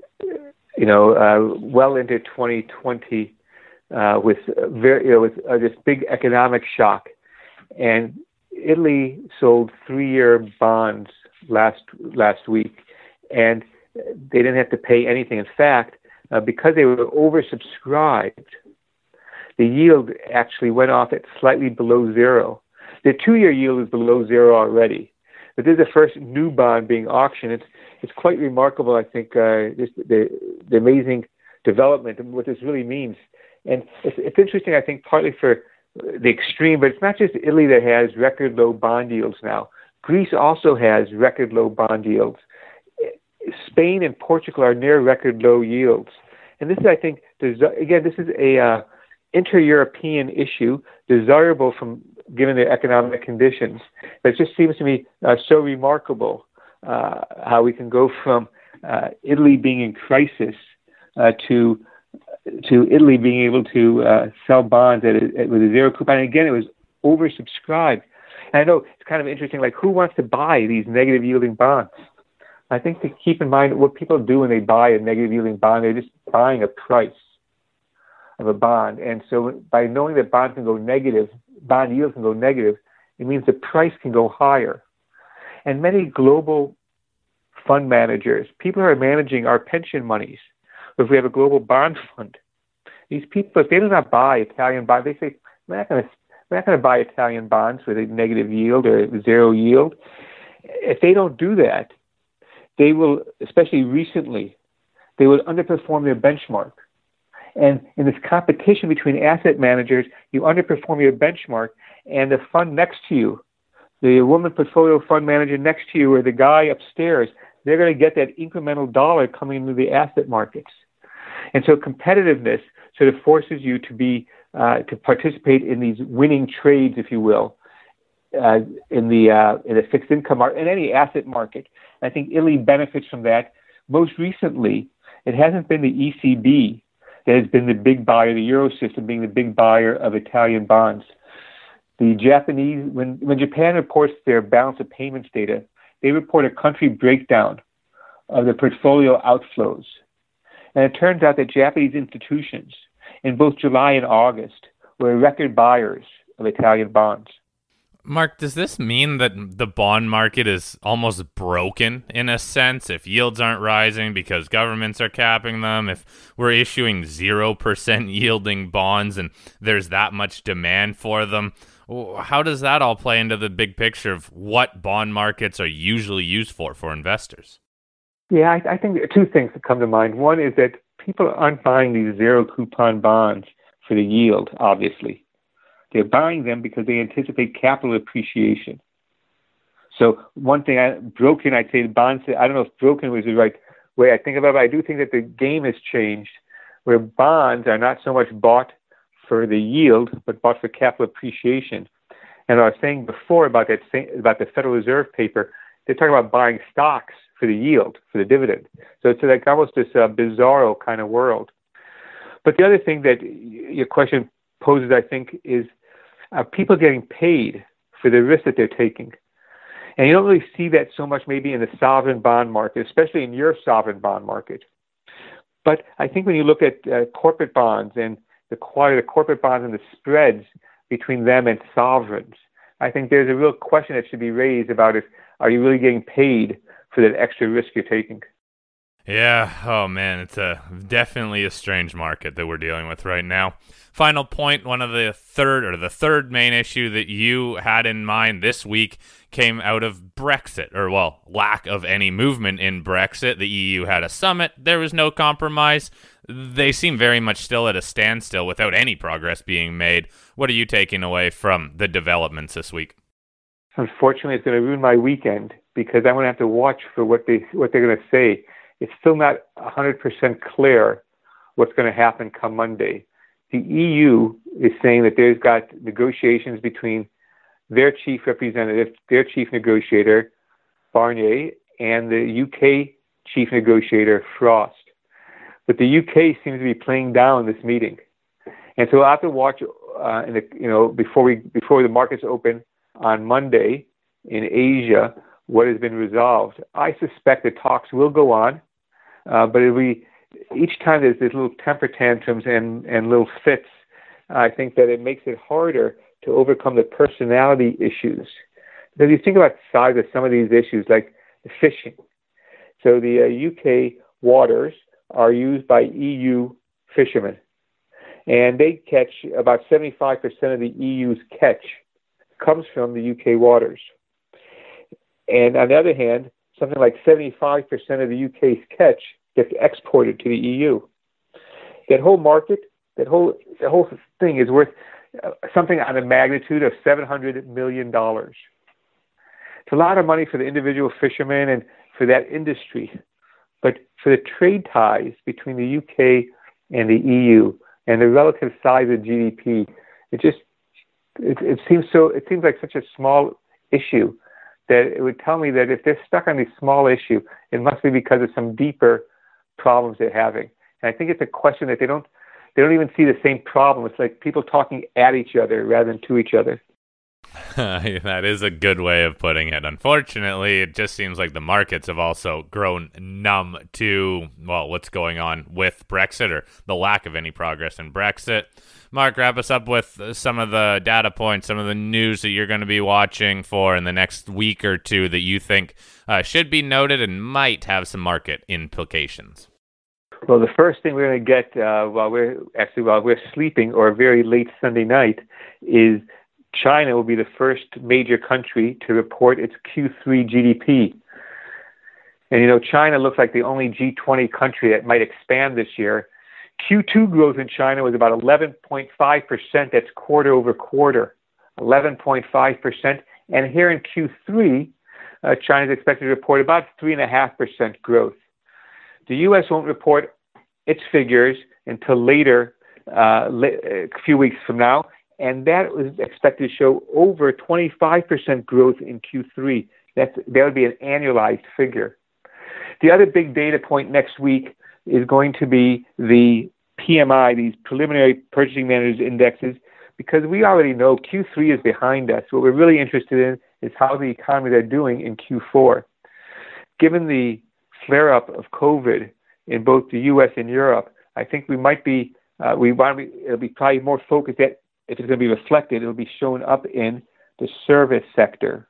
you know, uh, well into twenty twenty, uh, with very, you know, with uh, this big economic shock, and Italy sold three-year bonds last last week, and they didn't have to pay anything. In fact, uh, because they were oversubscribed, the yield actually went off at slightly below zero. The two-year yield is below zero already, but this is the first new bond being auctioned. It's it's quite remarkable, I think, uh, this, the the amazing development and what this really means. And it's, it's interesting, I think, partly for the extreme, but it's not just Italy that has record low bond yields now. Greece also has record low bond yields. Spain and Portugal are near record low yields. And this is, I think, desi- again, this is a uh, inter-European issue, desirable from given the economic conditions. But it just seems to me uh, so remarkable uh, how we can go from uh, Italy being in crisis uh, to to Italy being able to uh, sell bonds at a, at, with a zero coupon. And again, it was oversubscribed. And I know it's kind of interesting, like who wants to buy these negative yielding bonds? I think to keep in mind what people do when they buy a negative yielding bond, they're just buying a price of a bond. And so by knowing that bonds can go negative, bond yields can go negative, it means the price can go higher. And many global fund managers, people who are managing our pension monies. If we have a global bond fund, these people, if they do not buy Italian bonds, they say, we're not going to we're not going to buy Italian bonds with a negative yield or zero yield. If they don't do that, they will, especially recently, they will underperform their benchmark. And in this competition between asset managers, you underperform your benchmark, and the fund next to you, the woman portfolio fund manager next to you, or the guy upstairs, they're going to get that incremental dollar coming into the asset markets. And so competitiveness sort of forces you to be uh, to participate in these winning trades, if you will, uh, in the uh, in the fixed income market, in any asset market. And I think Italy benefits from that. Most recently, it hasn't been the E C B that has been the big buyer, the Euro system being the big buyer of Italian bonds. The Japanese, when, when Japan reports their balance of payments data, they report a country breakdown of the portfolio outflows. And it turns out that Japanese institutions in both July and August were record buyers of Italian bonds. Mark, does this mean that the bond market is almost broken in a sense? If yields aren't rising because governments are capping them, if we're issuing zero percent yielding bonds and there's that much demand for them, how does that all play into the big picture of what bond markets are usually used for for investors? Yeah, I, I think there are two things that come to mind. One is that people aren't buying these zero coupon bonds for the yield, obviously. They're buying them because they anticipate capital appreciation. So one thing, I, broken, I'd say the bonds, I don't know if broken was the right way I think about it, but I do think that the game has changed where bonds are not so much bought for the yield, but bought for capital appreciation. And I was saying before about that about the Federal Reserve paper, they're talking about buying stocks for the yield, for the dividend. So it's like almost this uh, bizarro kind of world. But the other thing that your question poses, I think, is are people getting paid for the risk that they're taking? And you don't really see that so much maybe in the sovereign bond market, especially in your sovereign bond market. But I think when you look at uh, corporate bonds and the quality of the corporate bonds and the spreads between them and sovereigns, I think there's a real question that should be raised about if are you really getting paid for that extra risk you're taking? Yeah. Oh, man. It's a definitely a strange market that we're dealing with right now. Final point, one of the third or the third main issue that you had in mind this week came out of Brexit, or, well, lack of any movement in Brexit. The E U had a summit. There was no compromise. They seem very much still at a standstill without any progress being made. What are you taking away from the developments this week? Unfortunately, it's going to ruin my weekend because I'm going to have to watch for what, they, what they're going to say. It's still not one hundred percent clear what's going to happen come Monday. The E U is saying that there's got negotiations between their chief representative, their chief negotiator, Barnier, and the U K chief negotiator, Frost. But the U K seems to be playing down this meeting. And so I'll have to watch uh, in the, you know, before we before the markets open on Monday in Asia what has been resolved. I suspect the talks will go on. Uh, but it'll be, each time there's these little temper tantrums and, and little fits, I think that it makes it harder to overcome the personality issues. Because you think about the size of some of these issues, like the fishing. So the uh, U K waters are used by E U fishermen, and they catch about seventy-five percent of the E U's catch comes from the U K waters. And on the other hand, something like seventy-five percent of the U K's catch gets exported to the E U. That whole market, that whole the whole thing is worth uh, something on the magnitude of seven hundred million dollars. It's a lot of money for the individual fishermen and for that industry. But for the trade ties between the U K and the E U and the relative size of G D P, it just it, it seems so. It seems like such a small issue that it would tell me that if they're stuck on this small issue, it must be because of some deeper problems they're having. And I think it's a question that they don't they don't even see the same problem. It's like people talking at each other rather than to each other. That is a good way of putting it. Unfortunately, it just seems like the markets have also grown numb to, well, what's going on with Brexit or the lack of any progress in Brexit. Mark, wrap us up with some of the data points, some of the news that you're going to be watching for in the next week or two that you think uh, should be noted and might have some market implications. Well, the first thing we're going to get uh, while we're actually while we're sleeping or very late Sunday night is China will be the first major country to report its Q three G D P. And, you know, China looks like the only G twenty country that might expand this year. Q two growth in China was about eleven point five percent. That's quarter over quarter, eleven point five percent. And here in Q three, uh, China is expected to report about three point five percent growth. The U S won't report its figures until later, uh, a few weeks from now. And that was expected to show over twenty-five percent growth in Q three. That's, that would be an annualized figure. The other big data point next week is going to be the P M I, these preliminary purchasing managers indexes, because we already know Q three is behind us. What we're really interested in is how the economies are doing in Q four. Given the flare-up of COVID in both the U S and Europe, I think we might be, uh, we want to be, it'll be probably more focused at, if it's going to be reflected, it'll be shown up in the service sector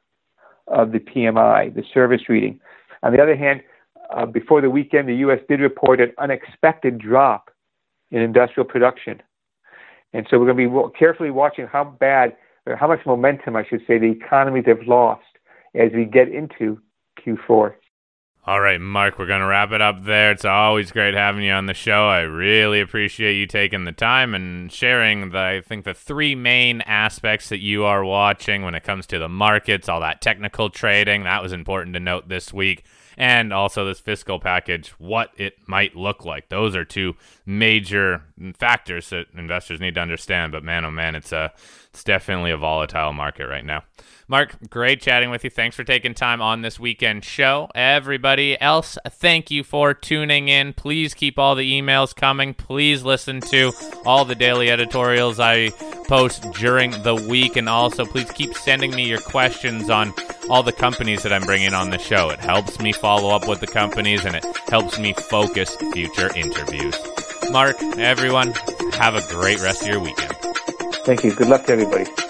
of the P M I, the service reading. On the other hand, uh, before the weekend, the U S did report an unexpected drop in industrial production. And so we're going to be carefully watching how bad, or how much momentum, I should say, the economies have lost as we get into Q four. All right, Mark, we're going to wrap it up there. It's always great having you on the show. I really appreciate you taking the time and sharing, the, I think, the three main aspects that you are watching when it comes to the markets, all that technical trading. That was important to note this week. And also this fiscal package, what it might look like. Those are two major factors that investors need to understand. But man, oh man, it's a it's definitely a volatile market right now. Mark, great chatting with you. Thanks for taking time on this weekend show. Everybody else, thank you for tuning in. Please keep all the emails coming. Please listen to all the daily editorials I post during the week. And also, please keep sending me your questions on all the companies that I'm bringing on the show. It helps me follow up with the companies, and it helps me focus future interviews. Mark, everyone, have a great rest of your weekend. Thank you. Good luck to everybody.